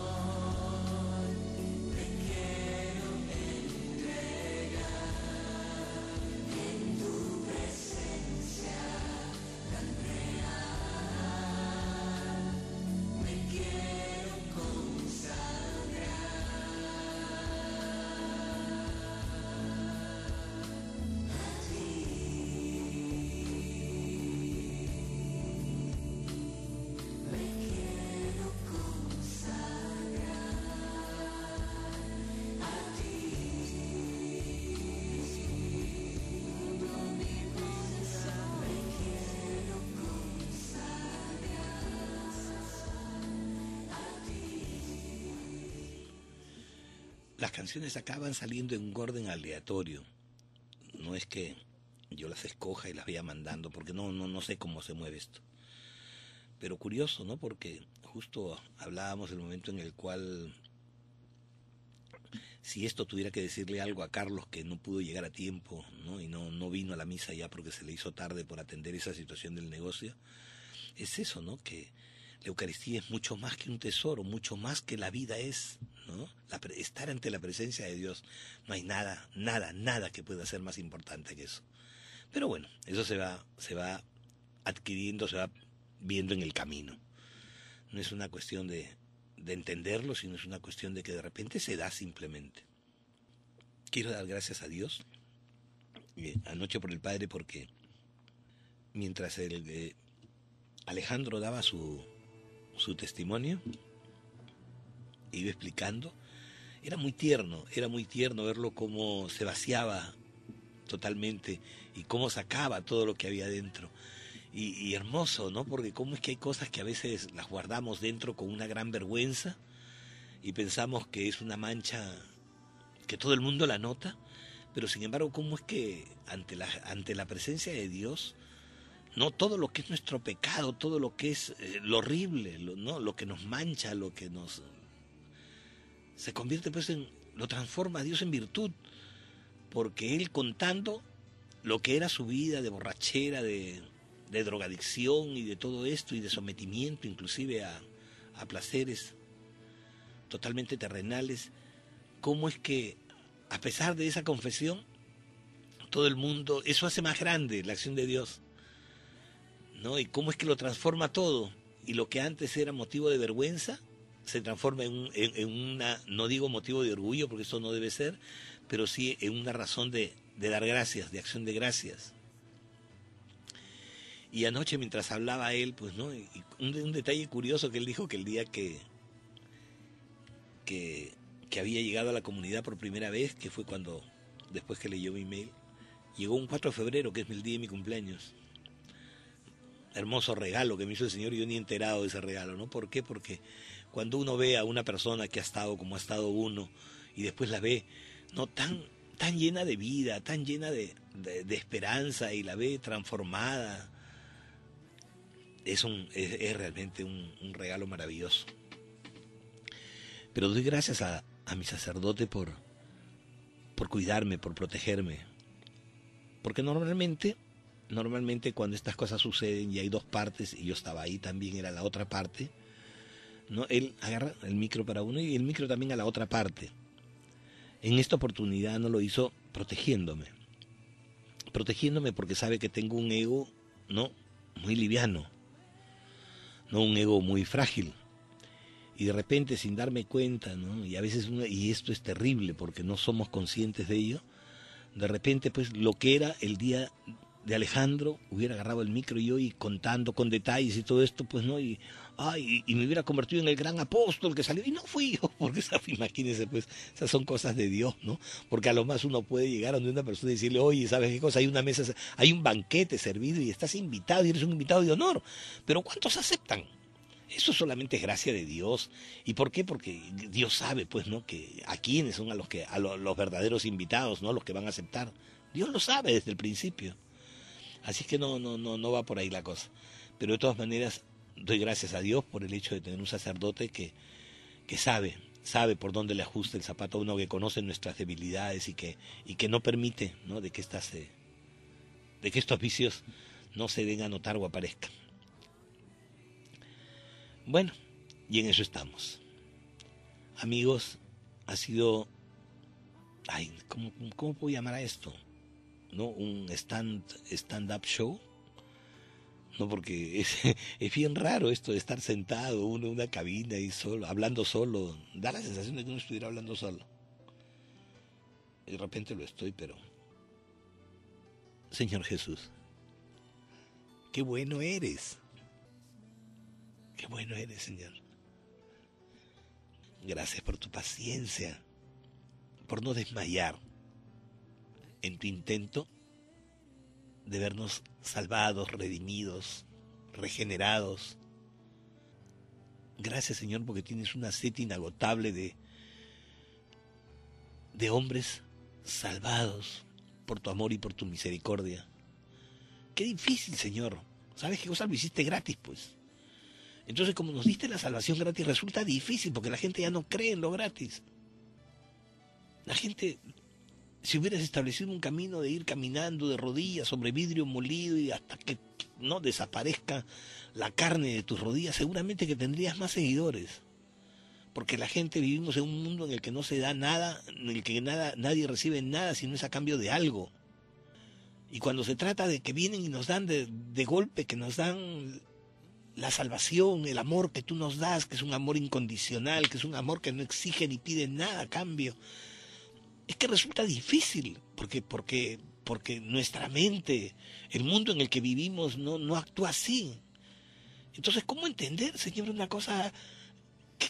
Las canciones acaban saliendo en un orden aleatorio. No es que yo las escoja y las vaya mandando, porque no, no, no sé cómo se mueve esto. Pero curioso, ¿no? Porque justo hablábamos del momento en el cual, si esto tuviera que decirle algo a Carlos, que no pudo llegar a tiempo, ¿no? Y no, no vino a la misa ya porque se le hizo tarde por atender esa situación del negocio, es eso, ¿no? Que la Eucaristía es mucho más que un tesoro, mucho más que la vida es, ¿no? La, estar ante la presencia de Dios, no hay nada, nada, nada que pueda ser más importante que eso. Pero bueno, eso se va, se va adquiriendo, se va viendo en el camino. No es una cuestión de, de entenderlo, sino es una cuestión de que de repente se da simplemente. Quiero dar gracias a Dios, eh, anoche por el Padre, porque mientras el eh, Alejandro daba su su testimonio, iba explicando, era muy tierno, era muy tierno verlo cómo se vaciaba totalmente y cómo sacaba todo lo que había dentro. Y, y hermoso, ¿no? Porque cómo es que hay cosas que a veces las guardamos dentro con una gran vergüenza y pensamos que es una mancha que todo el mundo la nota, pero sin embargo, cómo es que ante la, ante la presencia de Dios, no todo lo que es nuestro pecado, todo lo que es eh, lo horrible, lo, ¿no? Lo que nos mancha, lo que nos se convierte pues en, lo transforma a Dios en virtud, porque Él contando lo que era su vida de borrachera, de, de drogadicción y de todo esto, y de sometimiento inclusive a, a placeres totalmente terrenales, cómo es que a pesar de esa confesión, todo el mundo, eso hace más grande la acción de Dios, ¿no? Y cómo es que lo transforma todo, y lo que antes era motivo de vergüenza se transforma en, un, en, en una, no digo motivo de orgullo porque eso no debe ser, pero sí en una razón de, de dar gracias, de acción de gracias. Y anoche mientras hablaba él, pues no, y un, un detalle curioso que él dijo, que el día que, que que había llegado a la comunidad por primera vez, que fue cuando, después que leyó mi email, llegó un cuatro de febrero, que es el día de mi cumpleaños. Hermoso regalo que me hizo el Señor, y yo ni enterado de ese regalo, ¿no? ¿Por qué? Porque cuando uno ve a una persona que ha estado como ha estado uno, y después la ve, no tan, tan llena de vida, tan llena de, de, de esperanza, y la ve transformada, es, un, es, es realmente un, un regalo maravilloso. Pero doy gracias a, a mi sacerdote por, por cuidarme, por protegerme. Porque normalmente, normalmente cuando estas cosas suceden y hay dos partes, y yo estaba ahí también, era la otra parte, ¿no? Él agarra el micro para uno y el micro también a la otra parte. En esta oportunidad no lo hizo protegiéndome. Protegiéndome porque sabe que tengo un ego, ¿no?, muy liviano, no un ego muy frágil. Y de repente, sin darme cuenta, ¿no?, y a veces uno, y esto es terrible porque no somos conscientes de ello, de repente pues lo que era el día de Alejandro, hubiera agarrado el micro yo y contando con detalles y todo esto, pues no, y, ay, y, y me hubiera convertido en el gran apóstol que salió, y no fui yo, porque imagínense, pues, esas son cosas de Dios, ¿no? Porque a lo más uno puede llegar a donde una persona y decirle, oye, ¿sabes qué cosa? Hay una mesa, hay un banquete servido y estás invitado y eres un invitado de honor, pero ¿cuántos aceptan? Eso solamente es gracia de Dios. ¿Y por qué? Porque Dios sabe, pues, ¿no?, que a quienes son a los que a los, los verdaderos invitados, ¿no?, los que van a aceptar. Dios lo sabe desde el principio. Así que no, no, no, no va por ahí la cosa. Pero de todas maneras, doy gracias a Dios por el hecho de tener un sacerdote que, que sabe, sabe por dónde le ajusta el zapato a uno, que conoce nuestras debilidades y que, y que no permite, ¿no?, de que estas, eh, de que estos vicios no se den a notar o aparezcan. Bueno, y en eso estamos. Amigos, ha sido, ay, ¿cómo, cómo puedo llamar a esto? ¿No? Un stand, stand-up show. No, porque es, es bien raro esto de estar sentado uno en una cabina y solo, hablando solo. Da la sensación de que uno estuviera hablando solo. Y de repente lo estoy, pero... Señor Jesús, qué bueno eres. Qué bueno eres, Señor. Gracias por tu paciencia, por no desmayar en tu intento de vernos salvados, redimidos, regenerados. Gracias, Señor, porque tienes una sed inagotable de, de hombres salvados por tu amor y por tu misericordia. Qué difícil, Señor. ¿Sabes qué cosa? Lo hiciste gratis, pues. Entonces, como nos diste la salvación gratis, resulta difícil porque la gente ya no cree en lo gratis. La gente, si hubieras establecido un camino de ir caminando de rodillas sobre vidrio molido y hasta que no desaparezca la carne de tus rodillas, seguramente que tendrías más seguidores. Porque la gente, vivimos en un mundo en el que no se da nada, en el que nada, nadie recibe nada si no es a cambio de algo. Y cuando se trata de que vienen y nos dan de, de golpe, que nos dan la salvación, el amor que tú nos das, que es un amor incondicional, que es un amor que no exige ni pide nada a cambio, es que resulta difícil, porque, porque, porque nuestra mente, el mundo en el que vivimos no, no actúa así. Entonces, ¿cómo entender, Señor, una cosa que,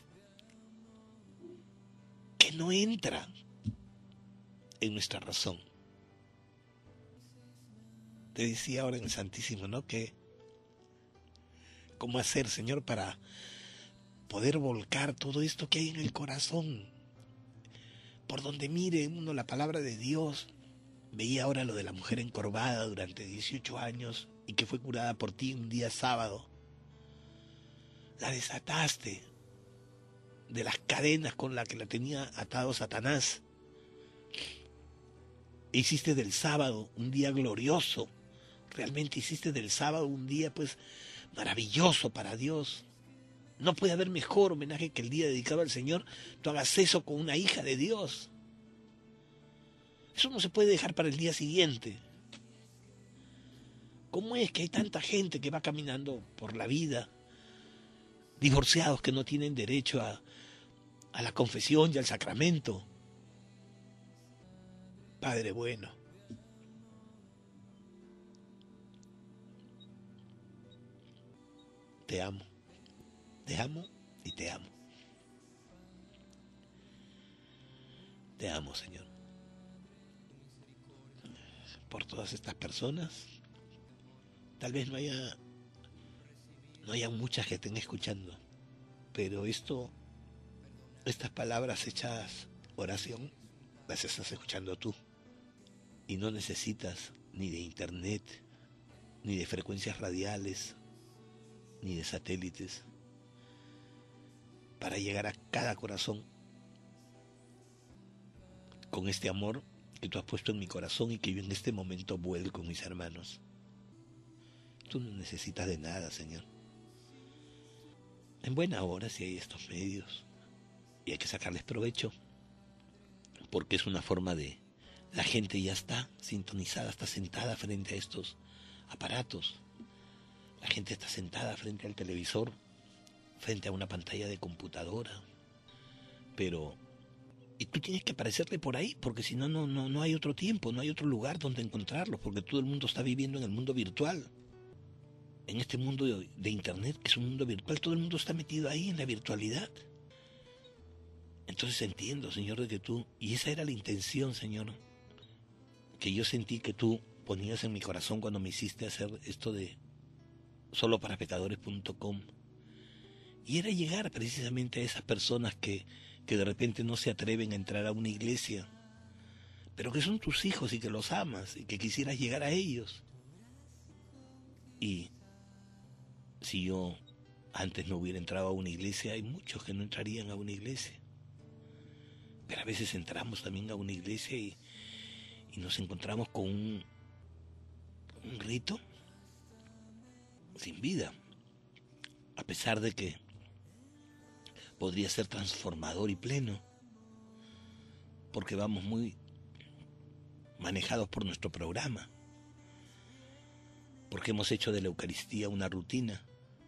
que no entra en nuestra razón? Te decía ahora en el Santísimo, ¿no?, que cómo hacer, Señor, para poder volcar todo esto que hay en el corazón. Por donde mire uno la palabra de Dios. Veía ahora lo de la mujer encorvada durante dieciocho años y que fue curada por ti un día sábado. La desataste de las cadenas con las que la tenía atado Satanás. E hiciste del sábado un día glorioso. Realmente hiciste del sábado un día, pues, maravilloso para Dios. No puede haber mejor homenaje que el día dedicado al Señor. Tú hagas eso con una hija de Dios. Eso no se puede dejar para el día siguiente. ¿Cómo es que hay tanta gente que va caminando por la vida, divorciados que no tienen derecho a, a la confesión y al sacramento? Padre bueno, te amo, te amo y te amo. Te amo, Señor. Por todas estas personas, tal vez no haya, no haya muchas que estén escuchando, pero esto, estas palabras hechas oración, las estás escuchando tú. Y no necesitas ni de internet, ni de frecuencias radiales, ni de satélites, para llegar a cada corazón con este amor que tú has puesto en mi corazón y que yo en este momento vuelco con mis hermanos. Tú no necesitas de nada, Señor. en buena hora si hay estos medios y hay que sacarles provecho, porque es una forma de... La gente ya está sintonizada, está sentada frente a estos aparatos. La gente está sentada frente al televisor, frente a una pantalla de computadora. Pero... Y tú tienes que aparecerle por ahí, porque si no, no, no, no hay otro tiempo, no hay otro lugar donde encontrarlos, porque todo el mundo está viviendo en el mundo virtual. En este mundo de, de internet, que es un mundo virtual, todo el mundo está metido ahí en la virtualidad. Entonces entiendo, Señor, de que tú, y esa era la intención, Señor, que yo sentí que tú ponías en mi corazón cuando me hiciste hacer esto de solo para pecadores punto com. Y era llegar precisamente a esas personas que, que de repente no se atreven a entrar a una iglesia, pero que son tus hijos y que los amas y que quisieras llegar a ellos. Y si yo antes no hubiera entrado a una iglesia, hay muchos que no entrarían a una iglesia. Pero a veces entramos también a una iglesia y, y nos encontramos con un, un rito sin vida, a pesar de que podría ser transformador y pleno, porque vamos muy manejados por nuestro programa, porque hemos hecho de la Eucaristía una rutina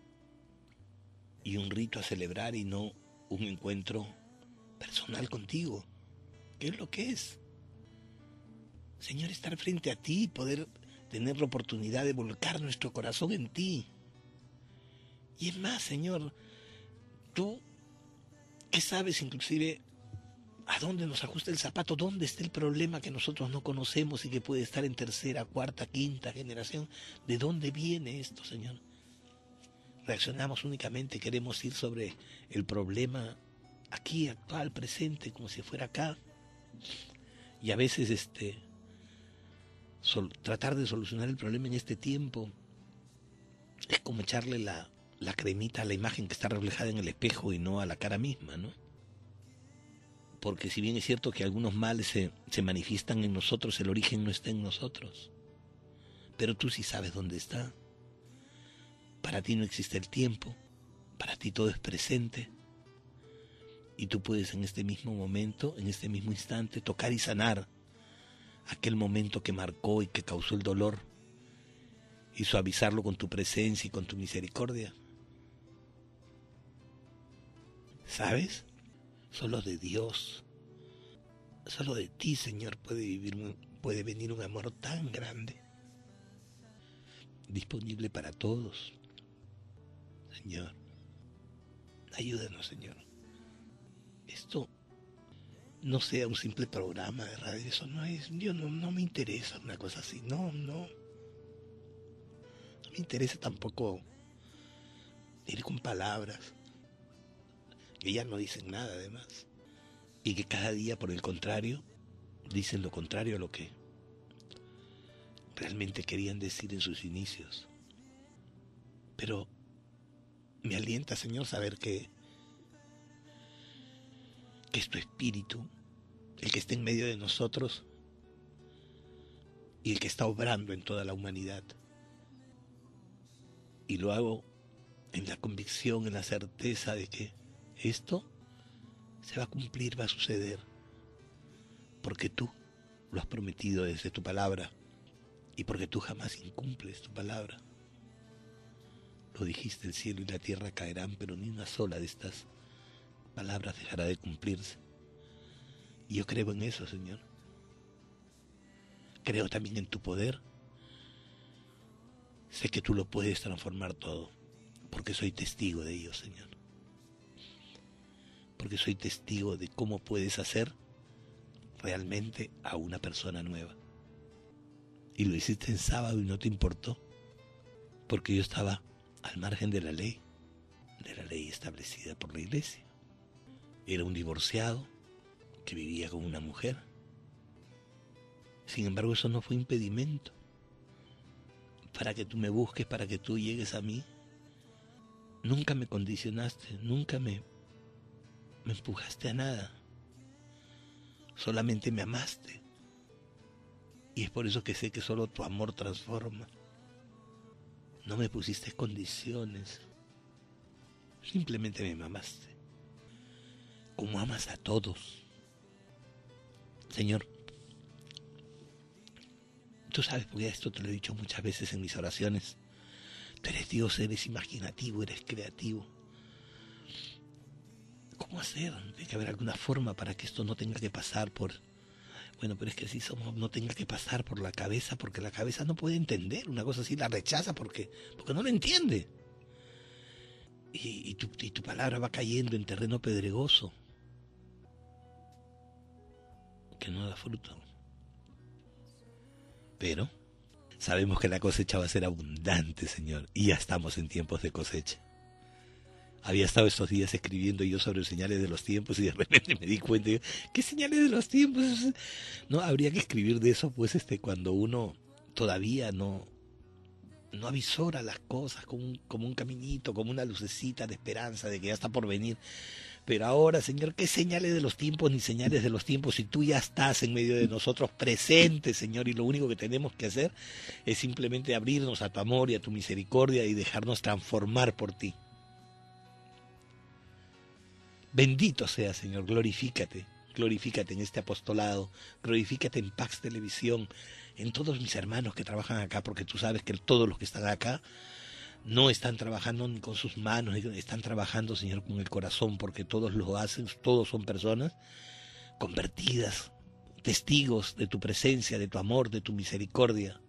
y un rito a celebrar y no un encuentro personal contigo. ¿Qué es lo que es? Señor, estar frente a ti y poder tener la oportunidad de volcar nuestro corazón en ti. Y es más, Señor, tú que sabes inclusive a dónde nos ajusta el zapato, dónde está el problema que nosotros no conocemos y que puede estar en tercera, cuarta, quinta generación. ¿De dónde viene esto, Señor? Reaccionamos únicamente, queremos ir sobre el problema aquí, actual, presente, como si fuera acá. Y a veces este sol, tratar de solucionar el problema en este tiempo es como echarle la, la cremita a la imagen que está reflejada en el espejo y no a la cara misma, ¿no? Porque si bien es cierto que algunos males se, se manifiestan en nosotros, el origen no está en nosotros. Pero tú sí sabes dónde está. Para ti no existe el tiempo, para ti todo es presente. Y tú puedes en este mismo momento, en este mismo instante, tocar y sanar aquel momento que marcó y que causó el dolor y suavizarlo con tu presencia y con tu misericordia. ¿Sabes? Solo de Dios, solo de ti, Señor, puede vivir, puede venir un amor tan grande, disponible para todos. Señor, ayúdanos, Señor. Esto no sea un simple programa de radio, eso no es, yo no, no me interesa una cosa así, no, no. No me interesa tampoco ir con palabras que ya no dicen nada además, y que cada día, por el contrario, dicen lo contrario a lo que realmente querían decir en sus inicios. Pero me alienta, Señor, saber que, que es tu Espíritu el que está en medio de nosotros y el que está obrando en toda la humanidad. Y lo hago en la convicción, en la certeza de que esto se va a cumplir, va a suceder, porque tú lo has prometido desde tu palabra y porque tú jamás incumples tu palabra. Lo dijiste, el cielo y la tierra caerán, pero ni una sola de estas palabras dejará de cumplirse. Y yo creo en eso, Señor. Creo también en tu poder. Sé que tú lo puedes transformar todo, porque soy testigo de ello, Señor. Porque soy testigo de cómo puedes hacer realmente a una persona nueva. Y lo hiciste en sábado y no te importó, porque yo estaba al margen de la ley, de la ley establecida por la iglesia. Era un divorciado que vivía con una mujer. Sin embargo, eso no fue impedimento para que tú me busques, para que tú llegues a mí. Nunca me condicionaste, nunca me, me empujaste a nada. Solamente me amaste. Y es por eso que sé que solo tu amor transforma. No me pusiste condiciones. simplemente me amaste, como amas a todos. Señor, tú sabes, porque esto te lo he dicho muchas veces en mis oraciones, tú eres Dios, eres imaginativo, eres creativo. ¿Cómo hacer? Tiene que haber alguna forma para que esto no tenga que pasar por... Bueno, pero es que así somos, no tenga que pasar por la cabeza, porque la cabeza no puede entender una cosa así, la rechaza porque, porque no lo entiende. Y, y, tu, y tu palabra va cayendo en terreno pedregoso, que no da fruto. Pero sabemos que la cosecha va a ser abundante, Señor, y ya estamos en tiempos de cosecha. Había estado estos días escribiendo yo sobre señales de los tiempos y de repente me di cuenta, ¿qué señales de los tiempos? No, habría que escribir de eso, pues, este, cuando uno todavía no, no avisora las cosas como un, como un caminito, como una lucecita de esperanza de que ya está por venir. Pero ahora, Señor, ¿qué señales de los tiempos ni señales de los tiempos si tú ya estás en medio de nosotros presente, Señor? Y lo único que tenemos que hacer es simplemente abrirnos a tu amor y a tu misericordia y dejarnos transformar por ti. Bendito sea, Señor, glorifícate, glorifícate en este apostolado, glorifícate en Pax Televisión, en todos mis hermanos que trabajan acá, porque tú sabes que todos los que están acá no están trabajando ni con sus manos, están trabajando, Señor, con el corazón, porque todos lo hacen, todos son personas convertidas, testigos de tu presencia, de tu amor, de tu misericordia,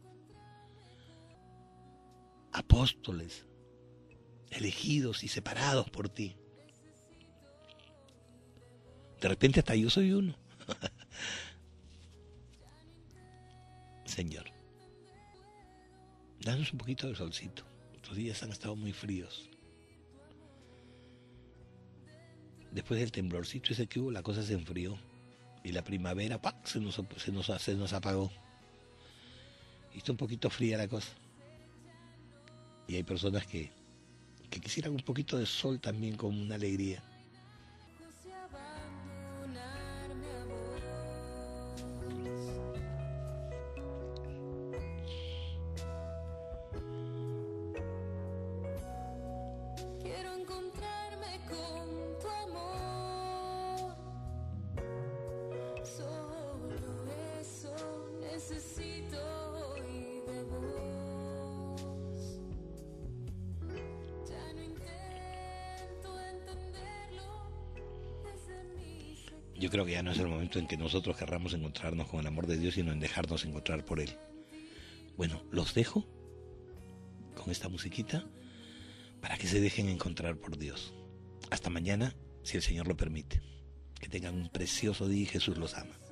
apóstoles, elegidos y separados por ti. De repente hasta yo soy uno. Señor, danos un poquito de solcito. Estos días han estado muy fríos. Después del temblorcito ese que hubo, la cosa se enfrió. Y la primavera, ¡pac!, se nos, se nos, se nos apagó. Y está un poquito fría la cosa. Y hay personas que, que quisieran un poquito de sol también como una alegría. Yo creo que ya no es el momento en que nosotros querramos encontrarnos con el amor de Dios, sino en dejarnos encontrar por Él. Bueno, los dejo con esta musiquita para que se dejen encontrar por Dios. Hasta mañana, si el Señor lo permite. Que tengan un precioso día y Jesús los ama.